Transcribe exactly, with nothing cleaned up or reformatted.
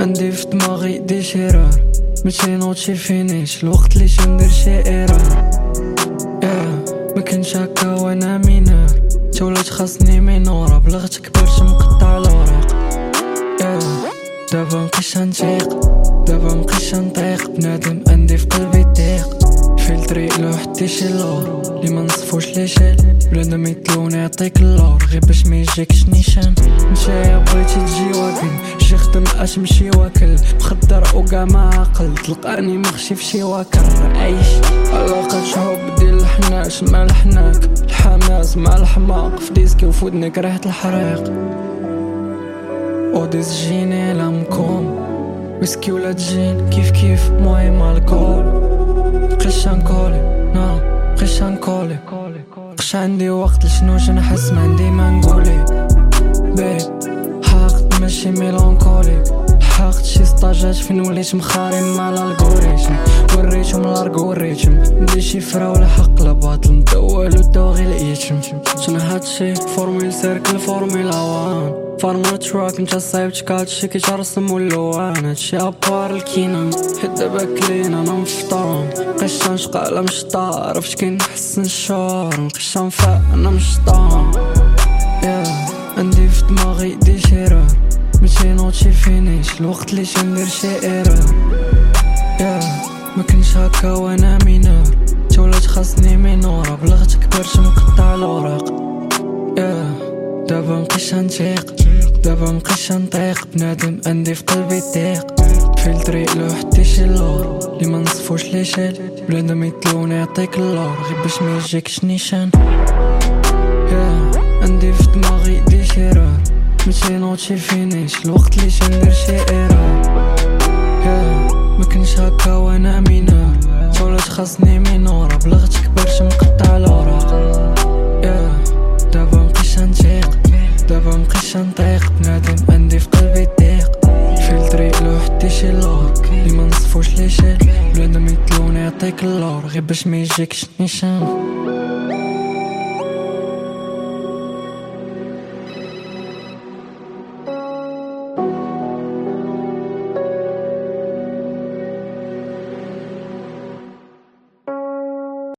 عندي في دماغي دي شرار ماشي نوض شي فينيش الوقت اللي شندير شي ايرار yeah. مكنش هكا وانا مينور تولات خاصني مينورا بلغت كبرت مقطع الوراق yeah. دابا مبقيتش نتيق دابا مبقيتش نطيق بنادم عندي في قلبي ضيق في الطريق لو حتى شي لور لي ما نصفوش لي شال بنادم يطلوني يعطيك اللور غير باش ما يجيكش نيشان نتايا بغيتي تجي واكل شي خدم اش مشي واكل مخدر وكاع ما عاقل تلقاني مخشي في شي واكر عايش علاقة حب ديال الحناش مع الحناك الحماس مع الحماق في ديسكي وفي ودنك ريحة الحريق وديس جيني لامكم ويسكي ولا تجين كيف كيف مهم الكول مبقيتش نكولي نا مبقيتش نكولي مبقاش عندي وقت لشنو نحس ما عندي ما نقولي بيب حاقد ماشي ميلانكوليك حاقد شي ستاجات فين وليت مخارم مع الالغوريتم وريتهم الارق وريتهم ندير شي فرا ولا حق لا باطل مدول وداو غير لقيتهم شنو هادشي فورميل سيركل فورميلا وان فارمر تراك نتا صايبت كاتشي كيترسم واللوان هادشي ابار الكينان حيت دابا كلين انا مفطران مبقيتش نشقى على مشطار عرفت كي نحسن الشعور مبقيتش نفاق انا مشطان yeah. عندي في دماغي دي شرار ماشي نوض شي فينيش الوقت اللي شندير شي ايرار yeah. مكنش هكا وانا مينور تولات خاصني مينورا بلغت كبرت مقطع الوراق yeah. دابا مبقيتش نتيق دابا مبقيتش نطيق بنادم عندي في قلبي ضيق في الطريق لو حتى شي لور لي ما نصفوش لي شال بنادم يطلوني يعطيك اللور غير باش ما يجيكش نيشان yeah. عندي في دماغي دي شرار ماشي نوض شي فينيش الوقت اللي شندير شي ايرار yeah. مكنش هكا وانا مينور تولات خاصني مينورا بلغت كبرت مقطع الوراق yeah. دابا مبقيتش نتيق دابا مبقيتش نطيق بنادم عندي في قلبي ضيق في الطريق لو حتى شي لور لي ما نصفوش لي شال بنادم يطلوني يعطيك اللور غير باش ما يجيكش نيشان